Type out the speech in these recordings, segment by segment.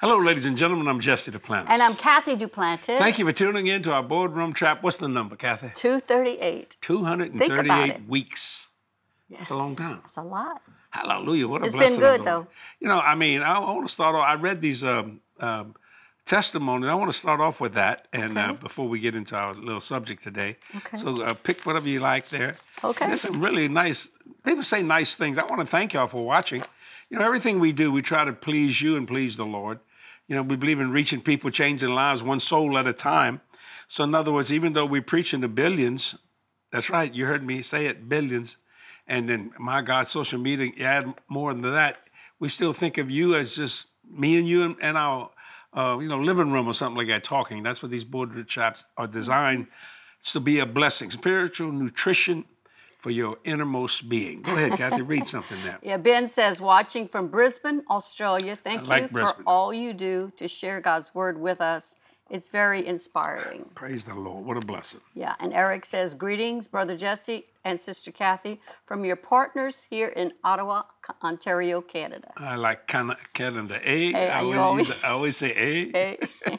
Hello, ladies and gentlemen. I'm Jesse Duplantis. And I'm Kathy Duplantis. Thank you for tuning in to our boardroom trap. What's the number, Kathy? 238. 238 weeks. Yes. That's a long time. That's a lot. Hallelujah. What a It's blessing. been good, though. You know, I mean, I want to start off. I read these testimonies. I want to start off with that, and before we get into our little subject today. Okay. So pick whatever you like there. Okay. There's some really nice, people say nice things. I want to thank y'all for watching. You know, everything we do, we try to please you and please the Lord. You know, we believe in reaching people, changing lives, one soul at a time. So in other words, even though we're preaching to billions, that's right, you heard me say it, billions, and then, my God, social media, you add more than that, we still think of you as just me and you and our, living room or something like that talking. That's what these boardroom chats are designed to be a blessing, spiritual nutrition for your innermost being. Go ahead, Kathy, read something there. Yeah, Ben says, watching from Brisbane, Australia. Thank you for all you do to share God's word with us. It's very inspiring. Praise the Lord. What a blessing. Yeah, and Eric says, greetings, Brother Jesse and Sister Kathy, from your partners here in Ottawa, Ontario, Canada. I like Canada. I always say A.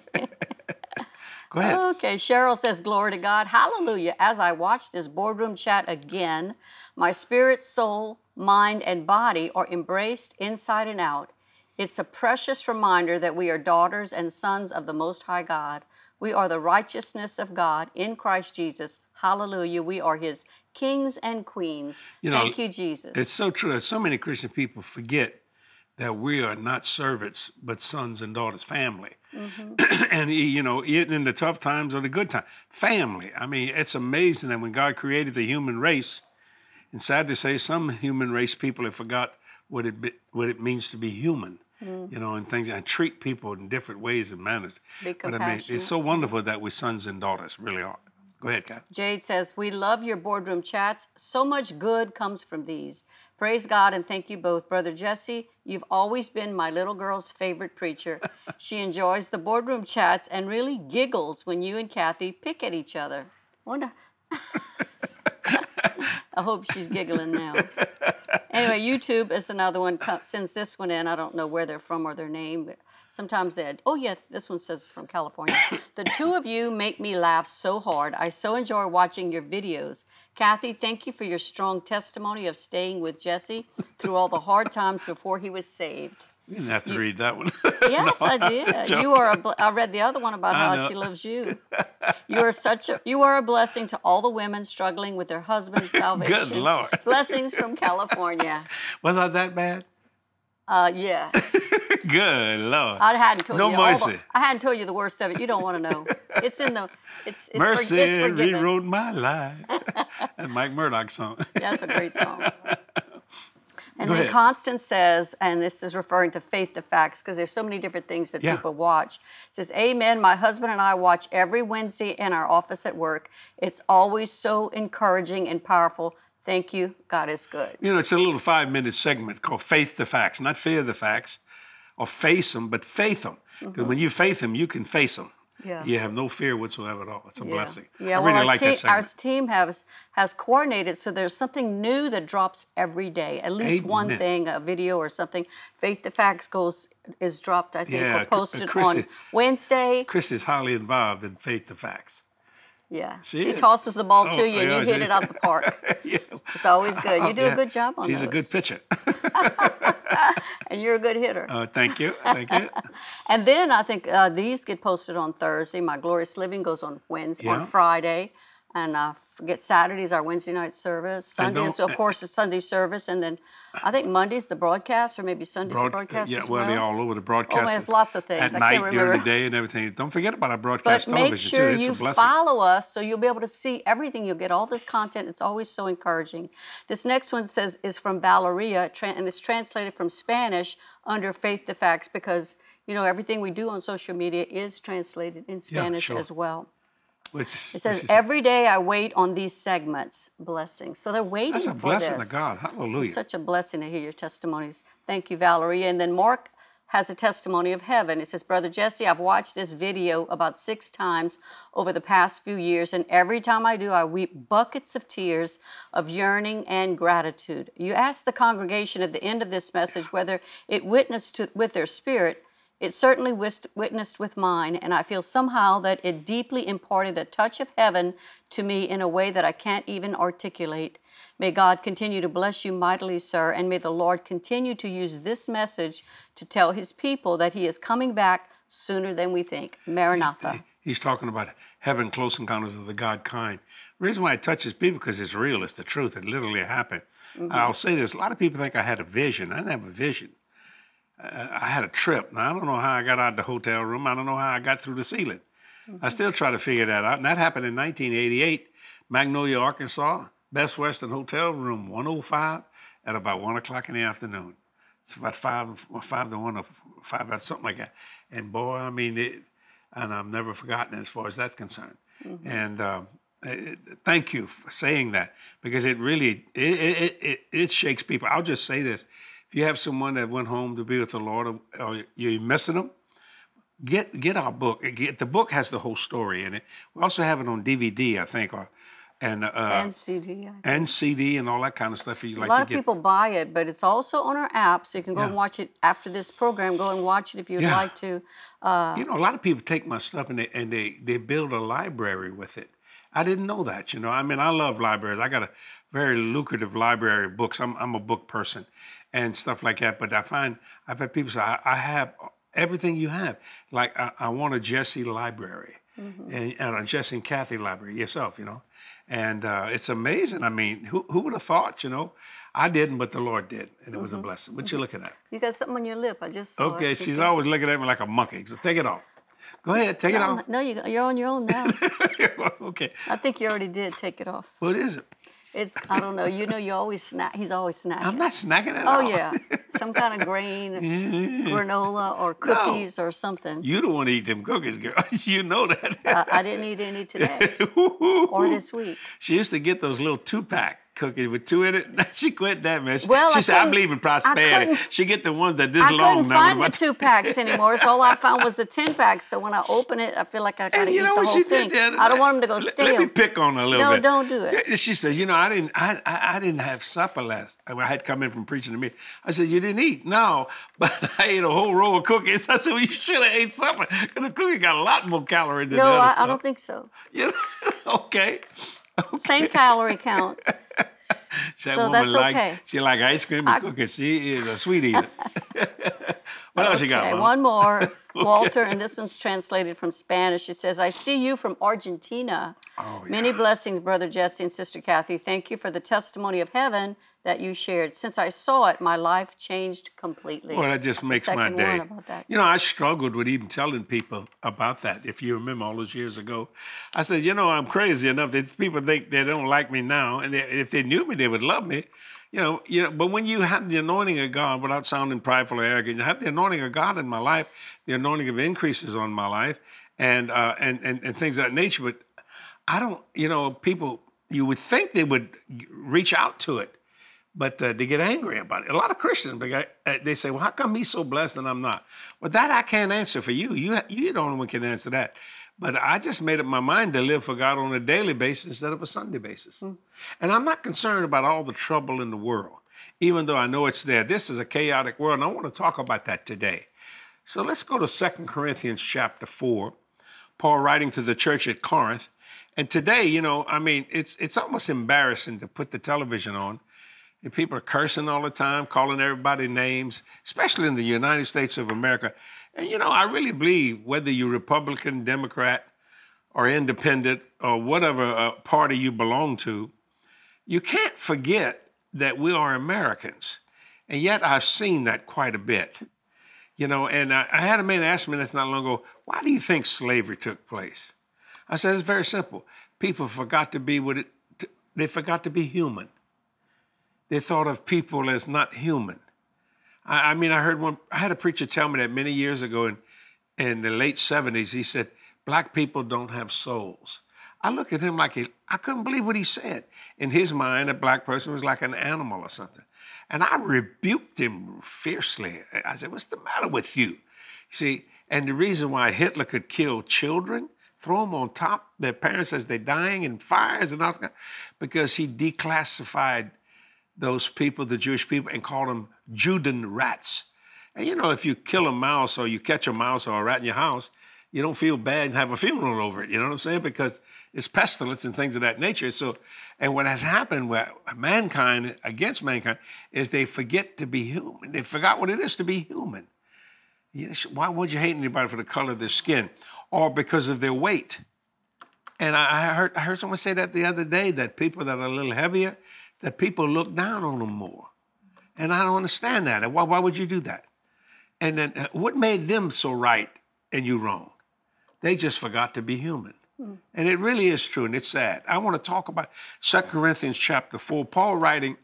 Go ahead. Okay, Cheryl says, glory to God. Hallelujah. As I watch this boardroom chat again, my spirit, soul, mind, and body are embraced inside and out. It's a precious reminder that we are daughters and sons of the Most High God. We are the righteousness of God in Christ Jesus. Hallelujah. We are His kings and queens. Thank you, Jesus. It's so true that so many Christian people forget that we are not servants, but sons and daughters, family. Mm-hmm. And, you know, in the tough times or the good times, family. I mean, it's amazing that when God created the human race, and sad to say, some human race people have forgot what it means to be human, you know, and things, and treat people in different ways and manners. Be compassionate. But I mean, it's so wonderful that we're sons and daughters, really are. Go ahead, Kat. Jade says, we love your boardroom chats. So much good comes from these. Praise God and thank you both. Brother Jesse, you've always been my little girl's favorite preacher. She enjoys the boardroom chats and really giggles when you and Kathy pick at each other. Wonder. I hope she's giggling now. Anyway, YouTube is another one. Sends this one in. I don't know where they're from or their name, but sometimes this one says from California. The two of you make me laugh so hard. I so enjoy watching your videos. Kathy, thank you for your strong testimony of staying with Jesse through all the hard times before he was saved. You didn't have to read that one. Yes, no, I did. I read the other one about how she loves you. You are a blessing to all the women struggling with their husband's salvation. Good Lord. Blessings from California. Was I that bad? Yes. Good Lord. I hadn't told you. No mercy. I hadn't told you the worst of it. You don't want to know. It's in the. It's mercy it's forgiven. rewrote my life. That Mike Murdoch song. Yeah, that's a great song. And then Constance says, and this is referring to Faith to Facts, because there's so many different things that people watch. Says, amen, my husband and I watch every Wednesday in our office at work. It's always so encouraging and powerful. Thank you. God is good. You know, it's a little 5-minute segment called Faith to Facts, not fear the facts or face them, but faith them. Because when you faith them, you can face them. Yeah. You have no fear whatsoever at all. It's a blessing. Yeah, I really like that segment. Our team has coordinated, so there's something new that drops every day. At least one thing, a video or something. Faith to Facts is dropped, I think, or posted on Wednesday. Chris is highly involved in Faith to Facts. Yeah, she tosses the ball to you and you hit it out the park. It's always good. You do a good job on She's those. a good pitcher. And you're a good hitter. Thank you. Thank you. And then I think these get posted on Thursday. My Glorious Living goes on on Friday. And I forget, Saturday's our Wednesday night service. Sundays, of course, the Sunday service. And then I think Monday's the broadcast, or maybe Sunday's the broadcast as well. Yeah, they're all over the broadcast. Oh, there's lots of things. At night, during the day, and everything. Don't forget about our broadcast television, But make sure you follow us so you'll be able to see everything. You'll get all this content. It's always so encouraging. This next one is from Valeria, and it's translated from Spanish under Faith to Facts, because, you know, everything we do on social media is translated in Spanish as well. It says, every day I wait on these segments. Blessings. So they're waiting for this. That's a blessing to God. Hallelujah. It's such a blessing to hear your testimonies. Thank you, Valerie. And then Mark has a testimony of heaven. It says, Brother Jesse, I've watched this video about 6 times over the past few years, and every time I do, I weep buckets of tears of yearning and gratitude. You asked the congregation at the end of this message whether it witnessed with their spirit. It certainly witnessed with mine, and I feel somehow that it deeply imparted a touch of heaven to me in a way that I can't even articulate. May God continue to bless you mightily, sir, and may the Lord continue to use this message to tell his people that he is coming back sooner than we think. Maranatha. He's talking about having close encounters of the God kind. The reason why it touches people because it's real, it's the truth, it literally happened. I'll say this, a lot of people think I had a vision. I didn't have a vision. I had a trip. Now, I don't know how I got out of the hotel room. I don't know how I got through the ceiling. I still try to figure that out. And that happened in 1988, Magnolia, Arkansas, Best Western Hotel, room 105, at about 1 o'clock in the afternoon. It's about 5 to 1 or 5, something like that. And boy, I mean, and I've never forgotten it as far as that's concerned. And thank you for saying that, because it really, it shakes people. I'll just say this. If you have someone that went home to be with the Lord, or you're missing them, get our book. The book has the whole story in it. We also have it on DVD, I think, and CD. And CD and all that kind of stuff. A lot of people buy it, but it's also on our app, so you can go and watch it after this program. Go and watch it if you'd like to. A lot of people take my stuff and they build a library with it. I didn't know that. I mean, I love libraries. I got a very lucrative library of books. I'm a book person and stuff like that. But I've had people say, I have everything you have. Like, I want a Jesse library and a Jesse and Kathy library yourself, And it's amazing. I mean, who would have thought, I didn't, but the Lord did. And it was a blessing. What you looking at? You got something on your lip. I just saw Okay, it. she's always looking at me like a monkey. So take it off. Go ahead, take it off. No, you're on your own now. Okay. I think you already did take it off. What is it? It's, I don't know. You always snack. He's always snacking. I'm not snacking at all. Oh, yeah. Some kind of grain, granola, or cookies or something. You don't want to eat them cookies, girl. You know that. I didn't eat any today or this week. She used to get those little 2-pack cookies with 2 in it. She quit that, man. Well, she said, I believe in prosperity. She get the ones that this long. I couldn't find the 2-packs anymore, so all I found was the 10-packs. So when I open it, I feel like I gotta eat the whole thing. I don't want them to go stale. Let me pick on her a little bit. No, don't do it. She says, I didn't have supper last. I had come in from preaching to me. I said, you didn't eat? No, but I ate a whole row of cookies. I said, well, you should have ate supper, because the cookie got a lot more calorie than No, I don't think so. Okay. Same calorie count. So that's okay. She like ice cream and cookies. She is a sweet eater. What else you got, Mom? One more, Walter, and this one's translated from Spanish. It says, I see you from Argentina. Oh, yeah. Many blessings, Brother Jesse and Sister Kathy. Thank you for the testimony of heaven that you shared. Since I saw it, my life changed completely. Well, that just makes my day. About that. I struggled with even telling people about that. If you remember all those years ago, I said, I'm crazy enough that people think they don't like me now, and if they knew me, they would love me. But when you have the anointing of God, without sounding prideful or arrogant, you have the anointing of God in my life, the anointing of increases on my life, and things of that nature. But I don't, people, you would think they would reach out to it, but they get angry about it. A lot of Christians, they say, well, how come he's so blessed and I'm not? Well, that I can't answer for you. You're the only one who can answer that. But I just made up my mind to live for God on a daily basis instead of a Sunday basis. And I'm not concerned about all the trouble in the world, even though I know it's there. This is a chaotic world, and I want to talk about that today. So let's go to 2 Corinthians chapter 4, Paul writing to the church at Corinth. And today, it's almost embarrassing to put the television on. And people are cursing all the time, calling everybody names, especially in the United States of America. And, I really believe whether you're Republican, Democrat, or independent, or whatever party you belong to, you can't forget that we are Americans. And yet I've seen that quite a bit. And I had a man ask me this not long ago, why do you think slavery took place? I said, it's very simple. People forgot to be they forgot to be human. They thought of people as not human. I had a preacher tell me that many years ago in the late 70s. He said, black people don't have souls. I looked at him like I couldn't believe what he said. In his mind, a black person was like an animal or something. And I rebuked him fiercely. I said, what's the matter with you? See, and the reason why Hitler could kill children, throw them on top of their parents as they're dying in fires and all that, because he declassified those people, the Jewish people, and called them Juden rats. And if you kill a mouse or you catch a mouse or a rat in your house, you don't feel bad and have a funeral over it. You know what I'm saying? Because it's pestilence and things of that nature. So, and what has happened with mankind, against mankind, is they forget to be human. They forgot what it is to be human. Why would you hate anybody for the color of their skin or because of their weight? And I heard someone say that the other day, that people that are a little heavier, that people look down on them more. And I don't understand that. Why would you do that? And then what made them so right and you wrong? They just forgot to be human. And it really is true, and it's sad. I want to talk about 2 Corinthians chapter 4. Paul writing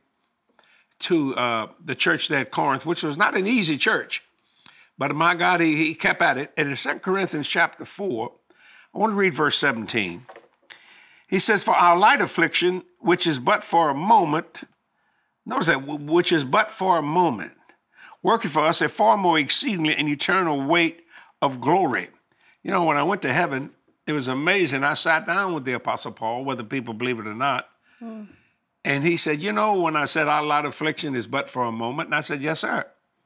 to the church there at Corinth, which was not an easy church. But my God, he kept at it. And in 2 Corinthians chapter 4, I want to read verse 17. He says, for our light affliction, which is but for a moment, notice that, which is but for a moment, working for us a far more exceedingly and eternal weight of glory. When I went to heaven, it was amazing. I sat down with the Apostle Paul, whether people believe it or not. And he said, when I said our light affliction is but for a moment, and I said, yes, sir.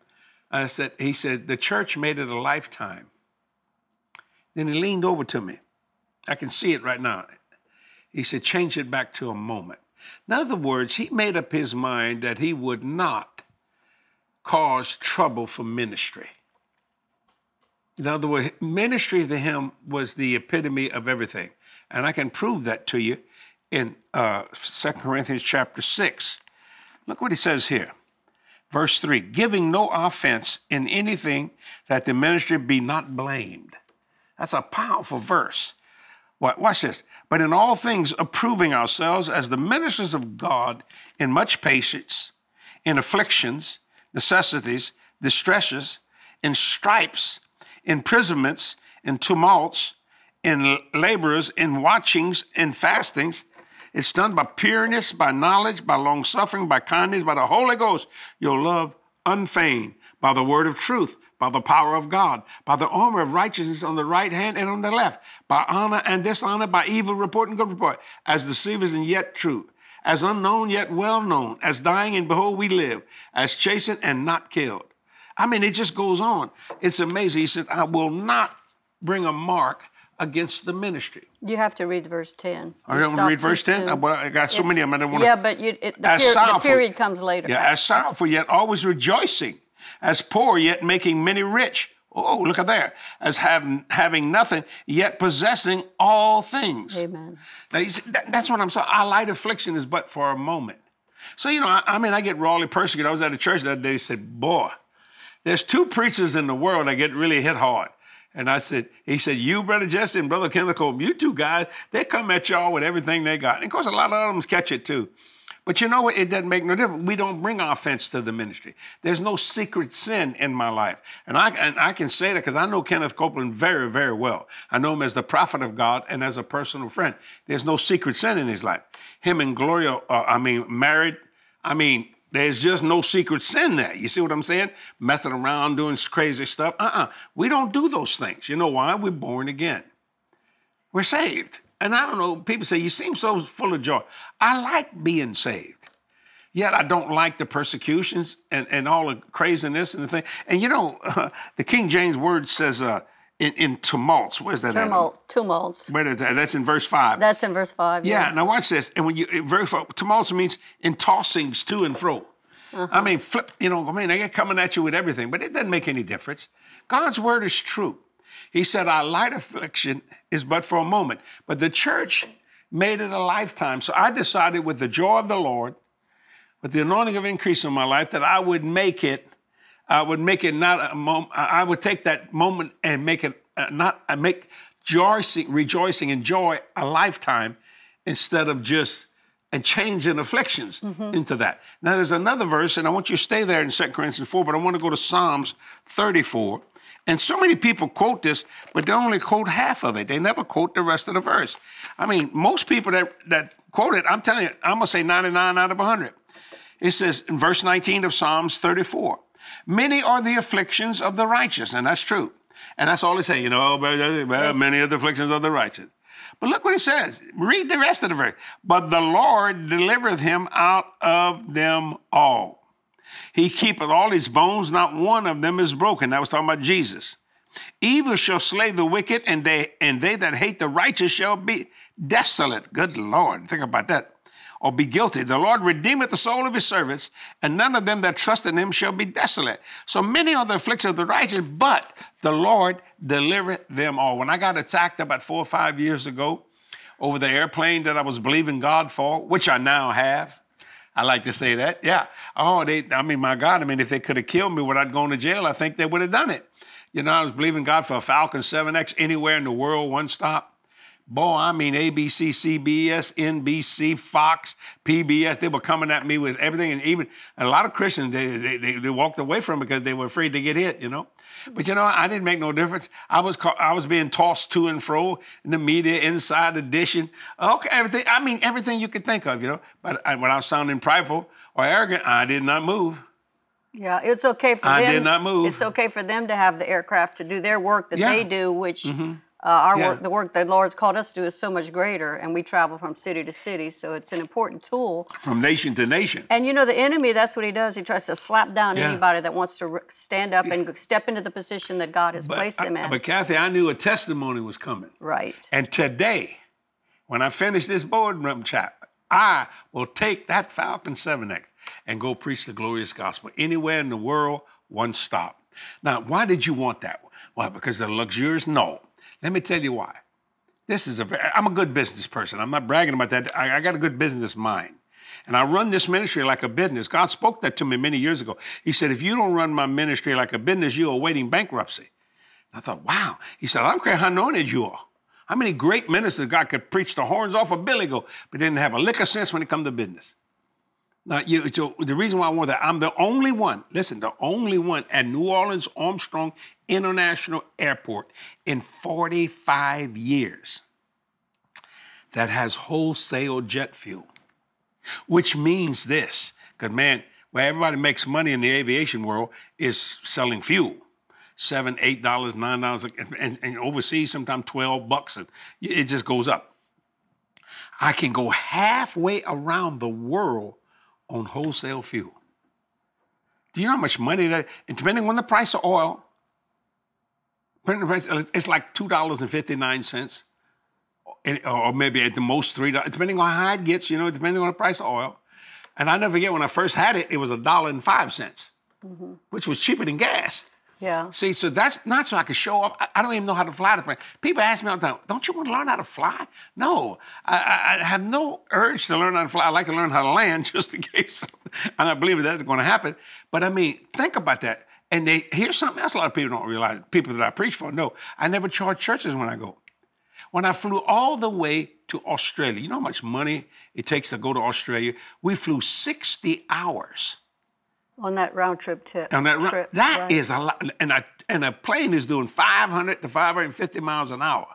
He said, the church made it a lifetime. Then he leaned over to me. I can see it right now. He said, change it back to a moment. In other words, he made up his mind that he would not cause trouble for ministry. In other words, ministry to him was the epitome of everything. And I can prove that to you in 2 Corinthians chapter 6. Look what he says here. Verse 3, giving no offense in anything, that the ministry be not blamed. That's a powerful verse. Watch this. But in all things approving ourselves as the ministers of God in much patience, in afflictions, necessities, distresses, in stripes, imprisonments, in tumults, in labors, in watchings, in fastings. It's done by pureness, by knowledge, by long-suffering, by kindness, by the Holy Ghost, your love unfeigned, by the word of truth, by the power of God, by the armor of righteousness on the right hand and on the left, by honor and dishonor, by evil report and good report, as deceivers and yet true, as unknown yet well known, as dying and behold we live, as chastened and not killed. It just goes on. It's amazing. He said, I will not bring a mark against the ministry. You have to read verse 10. I'm going to read verse 10? I got so many of them. I don't want to. Yeah, but the period comes later. Yeah, as sorrowful, yet always rejoicing, as poor, yet making many rich. Oh, look at there. As having nothing, yet possessing all things. Amen. Now, you see, that's what I'm saying. Our light affliction is but for a moment. So, I get rawly persecuted. I was at a church the other day, they said, boy, there's two preachers in the world that get really hit hard. And he said, you, Brother Jesse, and Brother Kenneth Copeland, you two guys, they come at y'all with everything they got. And of course, a lot of them catch it too. But you know what? It doesn't make no difference. We don't bring offense to the ministry. There's no secret sin in my life. And I can say that because I know Kenneth Copeland very, very well. I know him as the prophet of God and as a personal friend. There's no secret sin in his life. Him and Gloria, married. There's just no secret sin there. You see what I'm saying? Messing around, doing crazy stuff. We don't do those things. You know why? We're born again. We're saved. And I don't know, people say, you seem so full of joy. I like being saved. Yet I don't like the persecutions and all the craziness and the thing. And the King James word says in tumults. Where's that? Tumults. Where is that? That's in verse 5. That's in verse 5. Yeah. Now watch this. And when tumults means in tossings to and fro. Flip. They get coming at you with everything, but it doesn't make any difference. God's word is true. He said, our light affliction is but for a moment, but the church made it a lifetime. So I decided with the joy of the Lord, with the anointing of increase in my life, that I would make it not a moment. I would take that moment and make it make rejoicing and joy a lifetime instead of just changing afflictions into that. Now there's another verse, and I want you to stay there in 2 Corinthians 4, but I want to go to Psalms 34. And so many people quote this, but they only quote half of it. They never quote the rest of the verse. Most people that quote it, I'm telling you, I'm going to say 99 out of 100. It says in verse 19 of Psalms 34, many are the afflictions of the righteous, and that's true. And that's all they say, many are the afflictions of the righteous. But look what it says. Read the rest of the verse. But the Lord delivereth him out of them all. He keepeth all his bones, not one of them is broken. That was talking about Jesus. Evil shall slay the wicked, and they that hate the righteous shall be desolate. Good Lord, think about that. Or be guilty. The Lord redeemeth the soul of his servants, and none of them that trust in him shall be desolate. So many are the afflictions of the righteous, but the Lord delivereth them all. When I got attacked about 4 or 5 years ago over the airplane that I was believing God for, which I now have, I like to say that. Yeah. Oh, my God, if they could have killed me without going to jail, I think they would have done it. You know, I was believing God for a Falcon 7X anywhere in the world, one stop. Boy, ABC, CBS, NBC, Fox, PBS, they were coming at me with everything. And even a lot of Christians, they walked away from it because they were afraid to get hit, you know. But, you know, I didn't make no difference. I was being tossed to and fro in the media, inside edition. Okay, everything you could think of, you know. But when I was sounding prideful or arrogant, I did not move. Yeah, it's okay for them. I did not move. It's okay for them to have the aircraft to do their work that they do, which Yeah. the work the Lord's called us to do is so much greater, and we travel from city to city, so it's an important tool. From nation to nation. And you know, the enemy, that's what he does. He tries to slap down Yeah. anybody that wants to stand up and step into the position that God has placed them in. But Kathy, I knew a testimony was coming. Right. And today, when I finish this boardroom chat, I will take that Falcon 7X and go preach the glorious gospel anywhere in the world, one stop. Now, why did you want that? Why? Because they're luxurious? No. Let me tell you why. I'm a good business person. I'm not bragging about that. I got a good business mind. And I run this ministry like a business. God spoke that to me many years ago. He said, if you don't run my ministry like a business, you're awaiting bankruptcy. I thought, wow. He said, I don't care how anointed you are. How many great ministers God could preach the horns off of Billy Goat, but didn't have a lick of sense when it come to business. Now, so the reason why I want that, I'm the only one at New Orleans Armstrong International Airport in 45 years that has wholesale jet fuel, which means this, because man, where everybody makes money in the aviation world is selling fuel. $7, $8, $9, and overseas sometimes $12, and it just goes up. I can go halfway around the world on wholesale fuel. Do you know how much money that, and depending on the price of oil, it's like $2.59, or maybe at the most $3, depending on how it gets, you know, depending on the price of oil. And I never forget when I first had it, it was $1.05, which was cheaper than gas. Yeah. See, so that's not so I could show up. I don't even know how to fly the plane. People ask me all the time, don't you want to learn how to fly? No, I have no urge to learn how to fly. I like to learn how to land just in case. I'm not believing that's going to happen. But I mean, think about that. And here's something else a lot of people don't realize, people that I preach for. No, I never charge churches when I go. When I flew all the way to Australia, you know how much money it takes to go to Australia? We flew 60 hours. On that round trip trip. That right. is a lot. And a plane is doing 500 to 550 miles an hour.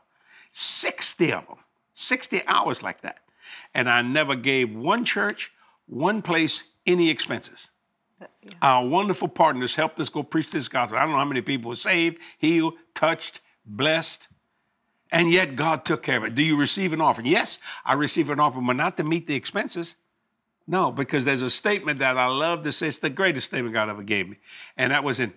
60 of them. 60 hours like that. And I never gave one church, one place, any expenses. Yeah. Our wonderful partners helped us go preach this gospel. I don't know how many people were saved, healed, touched, blessed. And yet God took care of it. Do you receive an offering? Yes, I receive an offering, but not to meet the expenses. No, because there's a statement that I love to say. It's the greatest statement God ever gave me. And that was in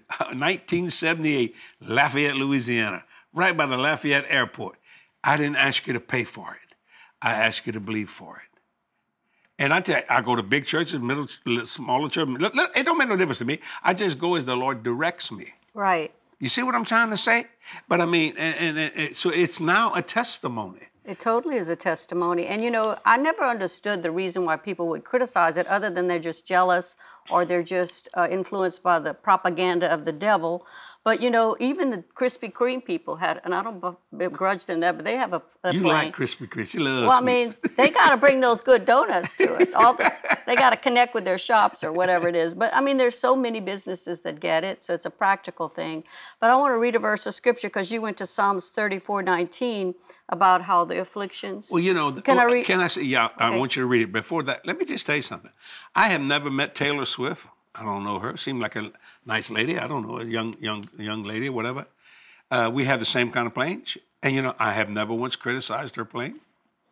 1978, Lafayette, Louisiana, right by the Lafayette Airport. I didn't ask you to pay for it. I asked you to believe for it. And I tell you, I go to big churches, smaller churches. Look, it don't make no difference to me. I just go as the Lord directs me. Right. You see what I'm trying to say? But I mean, so it's now a testimony. It totally is a testimony. And, you know, I never understood the reason why people would criticize it other than they're just jealous or they're just influenced by the propaganda of the devil. But, you know, even the Krispy Kreme people had, and I don't begrudge them that, but they have a You plan. like Krispy Kreme. She loves Well, I sweets. mean, they got to bring those good donuts to us. They got to connect with their shops or whatever it is. But, I mean, there's so many businesses that get it, so it's a practical thing. But I want to read a verse of Scripture because you went to Psalms 34:19 about how the afflictions. Well, you know, Can I read? Can I say, yeah, Okay. I want you to read it. Before that, let me just tell you something. I have never met Taylor Swift. I don't know her. Seemed like a nice lady. I don't know, a young lady or whatever. We have the same kind of plane. And, you know, I have never once criticized her plane.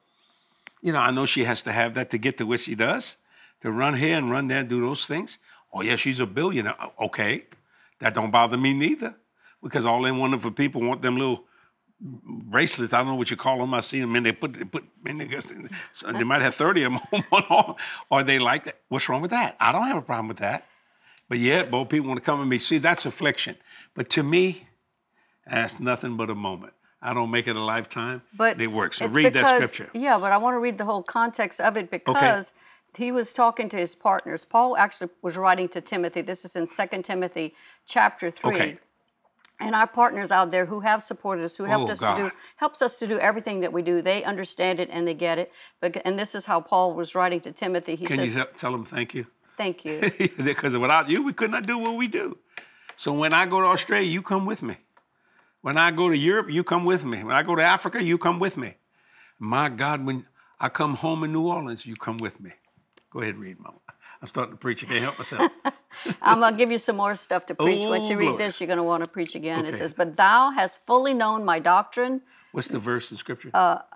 You know, I know she has to have that to get to what she does, to run here and run there, do those things. Oh, yeah, she's a billionaire. Okay, that don't bother me neither, because all them wonderful people want them little bracelets. I don't know what you call them. I see them, and they put and they, so they might have 30 of them on, or they like that. What's wrong with that? I don't have a problem with that. But yeah, both people want to come to me. See, that's affliction. But to me, that's nothing but a moment. I don't make it a lifetime. But it works. So it's read because, that scripture. Yeah, but I want to read the whole context of it because he was talking to his partners. Paul actually was writing to Timothy. This is in 2 Timothy chapter 3. Okay. And our partners out there who have supported us, who helps us to do everything that we do, they understand it and they get it. And this is how Paul was writing to Timothy. He says, you tell them thank you? Thank you. Because without you, we could not do what we do. So when I go to Australia, you come with me. When I go to Europe, you come with me. When I go to Africa, you come with me. My God, when I come home in New Orleans, you come with me. Go ahead, read, Mama. I'm starting to preach. I can't help myself. I'm going to give you some more stuff to preach. Once you read glory. this, you're going to want to preach again. Okay. It says, but thou hast fully known my doctrine. What's the verse in Scripture?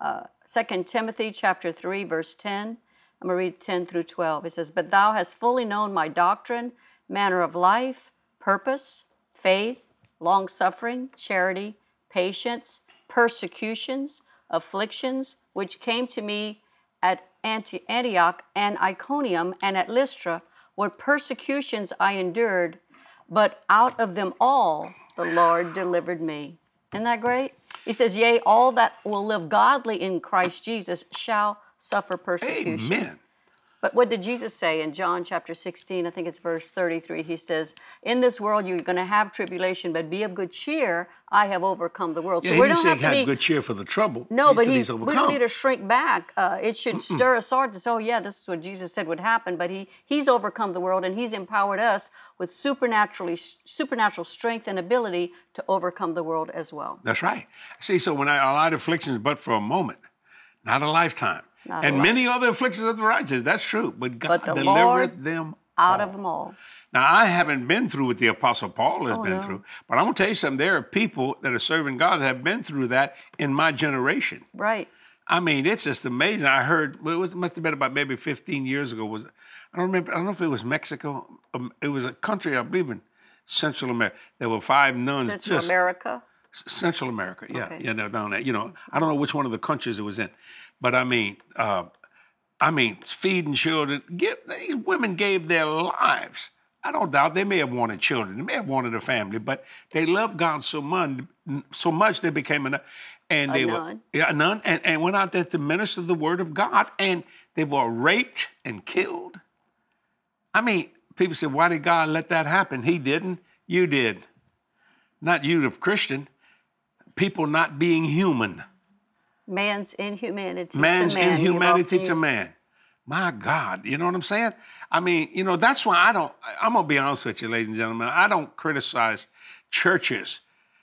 2 Timothy chapter 3, verse 10. I'm going to read 10 through 12. It says, but thou hast fully known my doctrine, manner of life, purpose, faith, long-suffering, charity, patience, persecutions, afflictions, which came to me at Antioch and Iconium and at Lystra, what persecutions I endured, but out of them all the Lord delivered me. Isn't that great? He says, yea, all that will live godly in Christ Jesus shall suffer persecution. Amen. But what did Jesus say in John chapter 16? I think it's verse 33. He says, in this world you're going to have tribulation, but be of good cheer. I have overcome the world. Yeah, So he we didn't don't say have to have be good cheer for the trouble. No, but he's we don't need to shrink back. It should stir us hard to say, oh, yeah, this is what Jesus said would happen. But he's overcome the world, and he's empowered us with supernatural strength and ability to overcome the world as well. That's right. See, so when I light afflictions, but for a moment, not a lifetime. And many other afflictions of the righteous, that's true. But God the delivereth Lord them out all. of them all. Now, I haven't been through what the Apostle Paul has been through, but I'm going to tell you something. There are people that are serving God that have been through that in my generation. Right. I mean, it's just amazing. I heard, it must have been about maybe 15 years ago. I don't know if it was Mexico. It was a country, I believe, in Central America. There were 5 nuns. Central America? Central America, yeah. Okay. Yeah, they're down there. You know, I don't know which one of the countries it was in. But I mean, feeding children. These women gave their lives. I don't doubt they may have wanted children. They may have wanted a family, but they loved God so much they became a nun. And they nun. were a nun and went out there to minister the word of God, and they were raped and killed. I mean, people say, why did God let that happen? He didn't. You did. Not you, the Christian. People not being human. Man's inhumanity Man's to man. inhumanity to man. My God, you know what I'm saying? I mean, you know, that's why I'm going to be honest with you, ladies and gentlemen. I don't criticize churches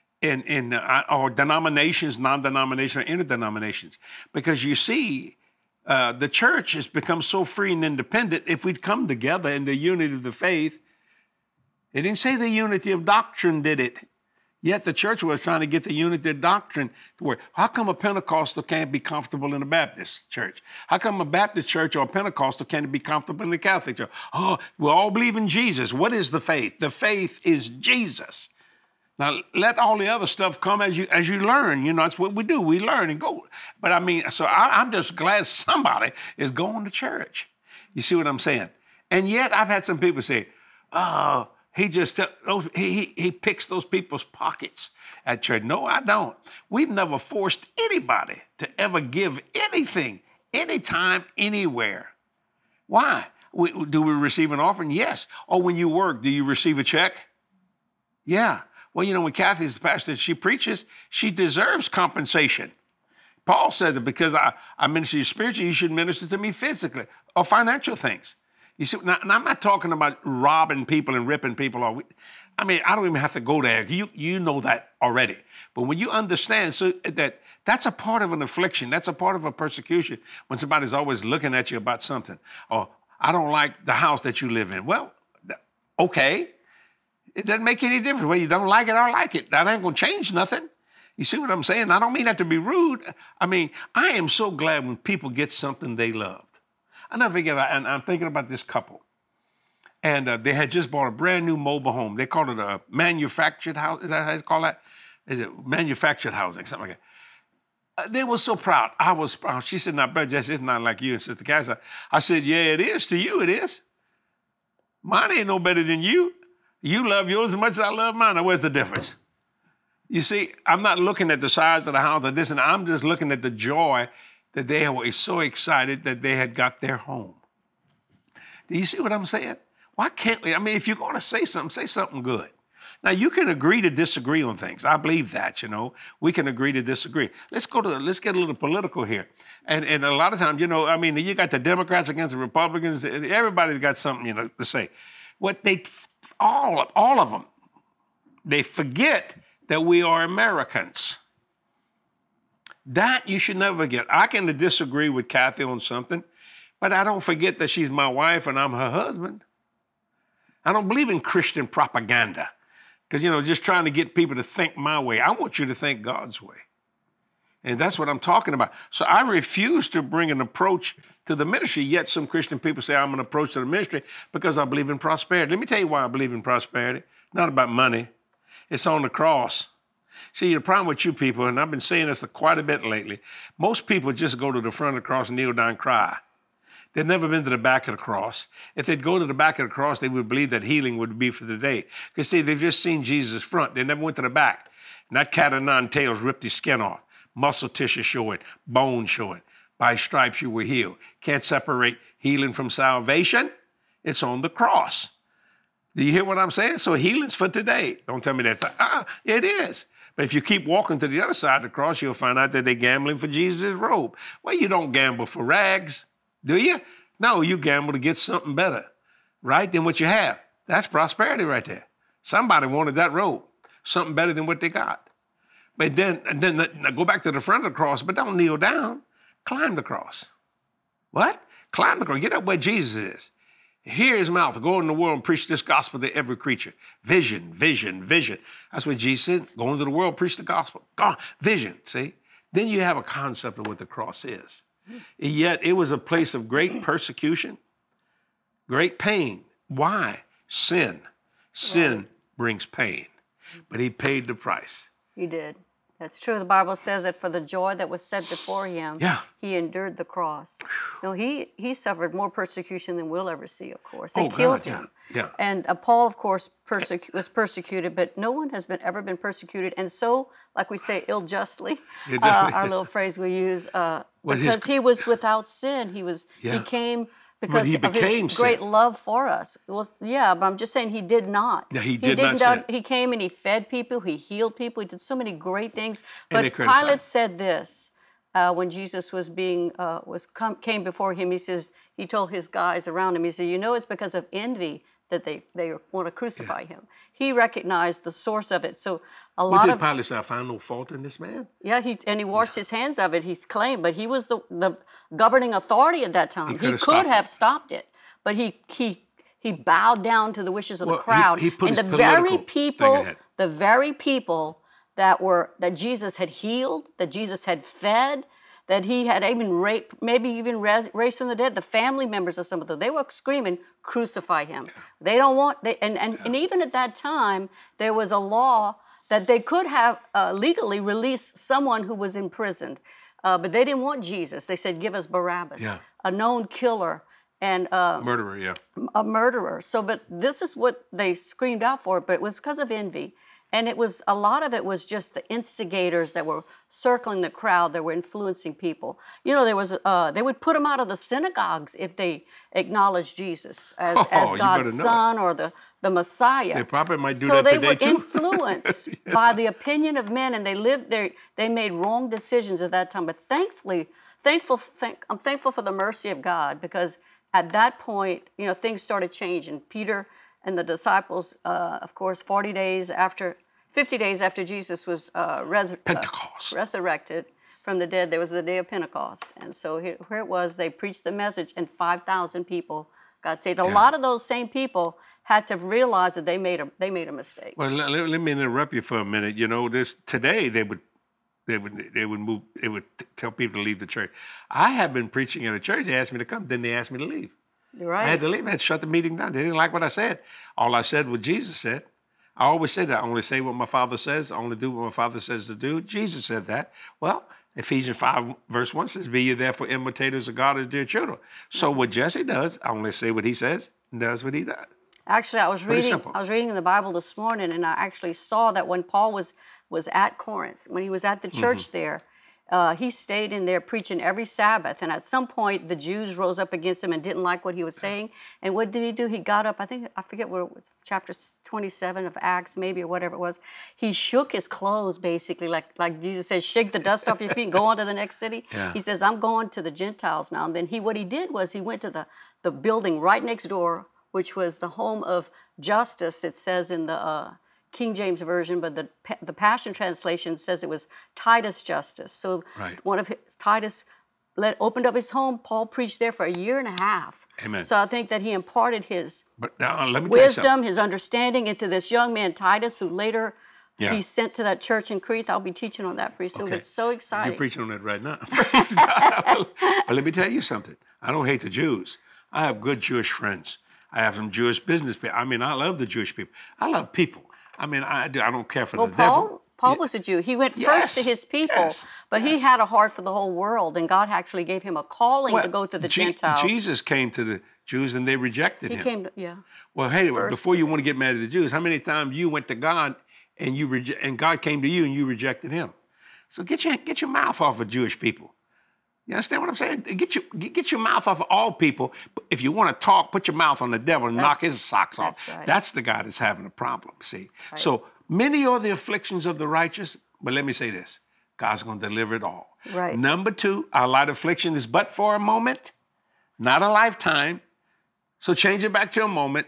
or denominations, non-denominational, or interdenominations, because you see, the church has become so free and independent. If we'd come together in the unity of the faith, it didn't say the unity of doctrine, did it? Yet the church was trying to get the unity of doctrine to where, how come a Pentecostal can't be comfortable in a Baptist church? How come a Baptist church or a Pentecostal can't be comfortable in the Catholic church? Oh, we all believe in Jesus. What is the faith? The faith is Jesus. Now, let all the other stuff come as you learn. You know, that's what we do. We learn and go. But I mean, so I'm just glad somebody is going to church. You see what I'm saying? And yet I've had some people say, oh, he picks those people's pockets at church. No, I don't. We've never forced anybody to ever give anything, anytime, anywhere. Why? Do we receive an offering? Yes. Or when you work, do you receive a check? Yeah. Well, you know, when Kathy's the pastor, she preaches, she deserves compensation. Paul said that because I minister to you spiritually, you should minister to me physically or financial things. You see, now I'm not talking about robbing people and ripping people off. I mean, I don't even have to go there. You know that already. But when you understand that's a part of an affliction, that's a part of a persecution, when somebody's always looking at you about something. Or, I don't like the house that you live in. Well, okay. It doesn't make any difference. Whether you don't like it or like it. That ain't going to change nothing. You see what I'm saying? I don't mean that to be rude. I mean, I am so glad when people get something they loved. I never forget, and I'm thinking about this couple. And they had just bought a brand new mobile home. They called it a manufactured house. Is that how you call that? Is it manufactured housing, something like that? They were so proud. I was proud. She said, "Now, Brother Jesse, it's not like you and Sister Cass." I said, "Yeah, it is. To you, it is. Mine ain't no better than you. You love yours as much as I love mine. Now, where's the difference?" You see, I'm not looking at the size of the house or this, and I'm just looking at the joy that they were so excited that they had got their home. Do you see what I'm saying? Why can't we? I mean, if you're going to say something good. Now, you can agree to disagree on things. I believe that, We can agree to disagree. Let's get a little political here. And a lot of times, I mean, you got the Democrats against the Republicans. Everybody's got something, to say. All of them, they forget that we are Americans. That you should never forget. I can disagree with Kathy on something, but I don't forget that she's my wife and I'm her husband. I don't believe in Christian propaganda because, just trying to get people to think my way. I want you to think God's way. And that's what I'm talking about. So I refuse to bring an approach to the ministry, yet some Christian people say I'm an approach to the ministry because I believe in prosperity. Let me tell you why I believe in prosperity. Not about money. It's on the cross. See, the problem with you people, and I've been saying this quite a bit lately, most people just go to the front of the cross, kneel down, cry. They've never been to the back of the cross. If they'd go to the back of the cross, they would believe that healing would be for the day. Because see, they've just seen Jesus' front. They never went to the back. And that cat of nine tails ripped his skin off. Muscle tissue showing, bone showing. By stripes you were healed. Can't separate healing from salvation. It's on the cross. Do you hear what I'm saying? So healing's for today. Don't tell me that's not. It is. But if you keep walking to the other side of the cross, you'll find out that they're gambling for Jesus' robe. Well, you don't gamble for rags, do you? No, you gamble to get something better, right, than what you have. That's prosperity right there. Somebody wanted that robe, something better than what they got. But then go back to the front of the cross, but don't kneel down. Climb the cross. What? Climb the cross. Get up where Jesus is. Hear his mouth. Go in the world and preach this gospel to every creature. Vision, vision, vision. That's what Jesus said. Go into the world, preach the gospel. God, vision, see? Then you have a concept of what the cross is. And yet it was a place of great persecution, great pain. Why? Sin. Sin brings pain. But he paid the price. He did. That's true. The Bible says that for the joy that was set before him, he endured the cross. He suffered more persecution than we'll ever see, of course. They killed him. Yeah. And Paul, of course, was persecuted, but no one has ever been persecuted. And so, like we say, ill-justly, our little phrase we use, because he was without sin. He came because of his great love for us. Well, yeah, but I'm just saying he did not. Yeah, he did not sin. He came and he fed people, he healed people, he did so many great things. But Pilate said this when Jesus was came before him. He told his guys around him, he said, it's because of envy that they want to crucify him. He recognized the source of it. So What did Pilate say? I found no fault in this man? Yeah, he washed his hands of it, he claimed, but he was the governing authority at that time. He could have stopped it, but he bowed down to the wishes of the crowd. He put and his the very people that Jesus had healed, that Jesus had fed, that he had even raised from the dead, the family members of some of them, they were screaming, crucify him. They don't want, and even at that time, there was a law that they could have legally released someone who was imprisoned. But they didn't want Jesus. They said, give us Barabbas, a known killer and murderer, a murderer. So, but this is what they screamed out for, but it was because of envy. And a lot of it was just the instigators that were circling the crowd, that were influencing people. They would put them out of the synagogues if they acknowledged Jesus as God's son or the Messiah. They probably might do So that today too. they were influenced by the opinion of men, and they made wrong decisions at that time. But I'm thankful for the mercy of God, because at that point, things started changing. Peter and the disciples, of course, 50 days after Jesus was resurrected from the dead, there was the day of Pentecost. And so here it was, they preached the message, and 5,000 people got saved. A lot of those same people had to realize that they made a mistake. Well, let me interrupt you for a minute. Today they would tell people to leave the church. I have been preaching at a church. They asked me to come, then they asked me to leave. You're I had right. to leave. I had to shut the meeting down. They didn't like what I said. All I said what Jesus said. I always said that. I only say what my Father says. I only do what my Father says to do. Jesus said that. Well, Ephesians 5, verse 1 says, be ye therefore imitators of God as dear children. So what Jesse does, I only say what he says and does what he does. Actually, Pretty simple. I was reading in the Bible this morning, and I actually saw that when Paul was at Corinth, when he was at the church there, he stayed in there preaching every Sabbath. And at some point, the Jews rose up against him and didn't like what he was saying. And what did he do? He got up. I forget what it was, chapter 27 of Acts, maybe, or whatever it was. He shook his clothes, basically, like Jesus says, shake the dust off your feet and go on to the next city. Yeah. He says, I'm going to the Gentiles now. And then what he did was he went to the building right next door, which was the home of justice, it says in the King James Version, but the Passion Translation says it was Titus Justice. So Right. one of Titus opened up his home. Paul preached there for a year and a half. Amen. So I think that he imparted his But now let me tell you something. wisdom, his understanding into this young man, Titus, who later Yeah. he's sent to that church in Crete. I'll be teaching on that pretty soon. Okay. But it's so exciting. You're preaching on that right now. Praise God. But let me tell you something. I don't hate the Jews. I have good Jewish friends. I have some Jewish business people. I mean, I love the Jewish people. I love people. I mean, I do. I don't care for Well, the devil. Paul was a Jew. He went Yes, first to his people, yes, but he had a heart for the whole world, and God actually gave him a calling to go to the Gentiles. Jesus came to the Jews and they rejected He him. came to, yeah. Well, hey, first before to you want to get mad at the Jews, how many times you went to God and and God came to you and you rejected him? So get your mouth off of Jewish people. You understand what I'm saying? Get your mouth off of all people. If you want to talk, put your mouth on the devil and knock his socks off. That's right. That's the guy that's having a problem, see? Right. So many are the afflictions of the righteous, but let me say this. God's going to deliver it all. Right. Number 2, our light affliction is but for a moment, not a lifetime. So change it back to a moment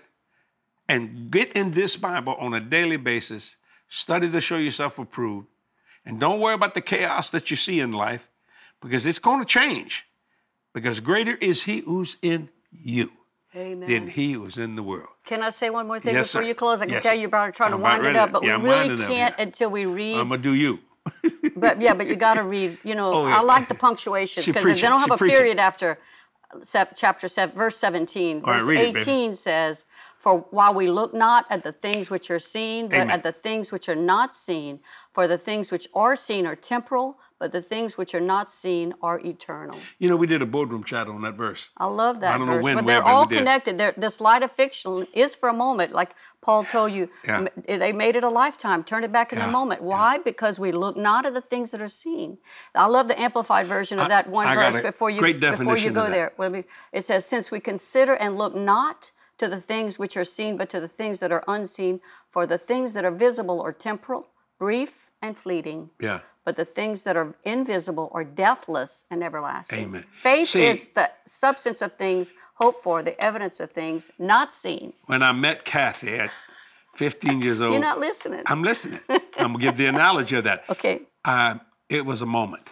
and get in this Bible on a daily basis. Study to show yourself approved. And don't worry about the chaos that you see in life, because it's going to change. Because greater is he who's in you Amen. than he who's in the world. Can I say one more thing Yes, before sir. you close? I can Yes. tell you're probably trying to I'm about wind it ready up, to- but yeah, we I'm really winding up, can't yeah. until we read. I'm going to do you. But you got to read. You know, Oh, yeah. I like the punctuations She because they preaching, don't have she a preaching. period after chapter 7, verse 17. All right, Verse read it, baby. 18 says, "For while we look not at the things which are seen, but Amen. at the things which are not seen, for the things which are seen are temporal, but the things which are not seen are eternal." You know, we did a boardroom chat on that verse. I love that I don't know verse, when, but where, they're but we all did. connected. This light of fiction is for a moment, like Paul told you. Yeah. They made it a lifetime. Turn it back in Yeah, a moment. Why? Because we look not at the things that are seen. I love the amplified version of that one I got verse a before you great before you definition go of that. there. It says, "Since we consider and look not to the things which are seen, but to the things that are unseen. For the things that are visible are temporal, brief, and fleeting. Yeah. But the things that are invisible are deathless and everlasting." Amen. Faith See- is the substance of things hoped for, the evidence of things not seen. When I met Kathy at 15 years old, You're not listening. I'm listening. I'm going to give the analogy of that. Okay. It was a moment.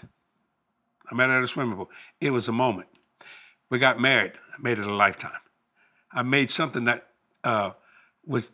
I met her at a swimming pool. It was a moment. We got married. I made it a lifetime. I made something that was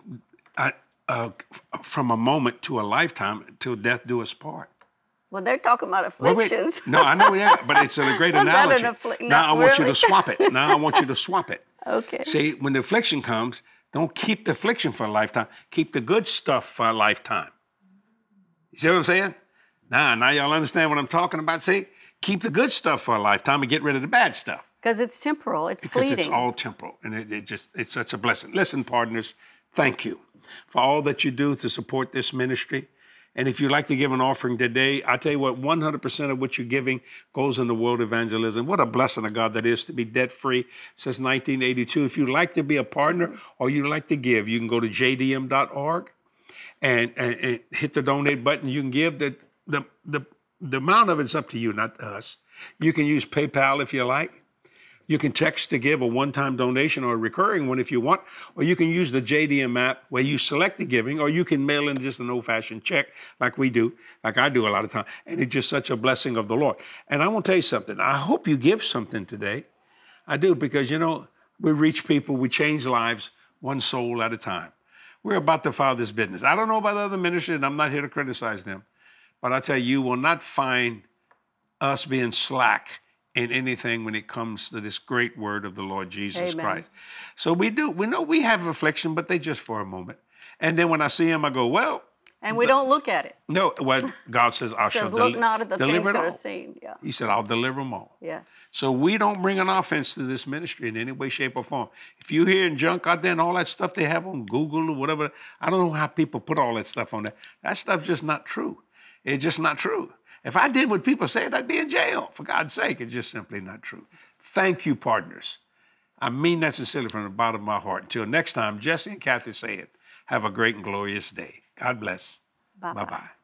from a moment to a lifetime until death do us part. Well, they're talking about Wait, wait. afflictions. No, I know, yeah, but it's a great Was that an analogy. Now I not want you really? to swap it. Now I want you to swap it. Okay. See, when the affliction comes, don't keep the affliction for a lifetime. Keep the good stuff for a lifetime. You see what I'm saying? Now y'all understand what I'm talking about. See, keep the good stuff for a lifetime and get rid of the bad stuff. Because it's temporal, it's Because fleeting. it's all temporal, and it's such a blessing. Listen, partners, thank you for all that you do to support this ministry. And if you'd like to give an offering today, I tell you what, 100% of what you're giving goes into world evangelism. What a blessing of God that is to be debt-free since 1982. If you'd like to be a partner or you'd like to give, you can go to jdm.org and hit the donate button. You can give. The amount of it's up to you, not us. You can use PayPal if you like. You can text to give a one-time donation or a recurring one if you want, or you can use the JDM app where you select the giving, or you can mail in just an old-fashioned check like we do, like I do a lot of time. And it's just such a blessing of the Lord. And I want to tell you something. I hope you give something today. I do, because, you know, we reach people, we change lives one soul at a time. We're about the Father's business. I don't know about other ministries, and I'm not here to criticize them, but I tell you, you will not find us being slack in anything when it comes to this great word of the Lord Jesus Amen. Christ. So we know we have affliction, but they just for a moment. And then when I see him, I go, well, And we don't look at it. no, well, God says, I It shall says, look not at the things deliver it that are all. seen. Yeah. He said, I'll deliver them all. Yes. So we don't bring an offense to this ministry in any way, shape, or form. If you hear junk out there and all that stuff they have on Google or whatever, I don't know how people put all that stuff on there. That stuff's just not true. It's just not true. If I did what people said, I'd be in jail. For God's sake, it's just simply not true. Thank you, partners. I mean that sincerely from the bottom of my heart. Until next time, Jesse and Kathy say it. Have a great and glorious day. God bless. Bye-bye. Bye-bye.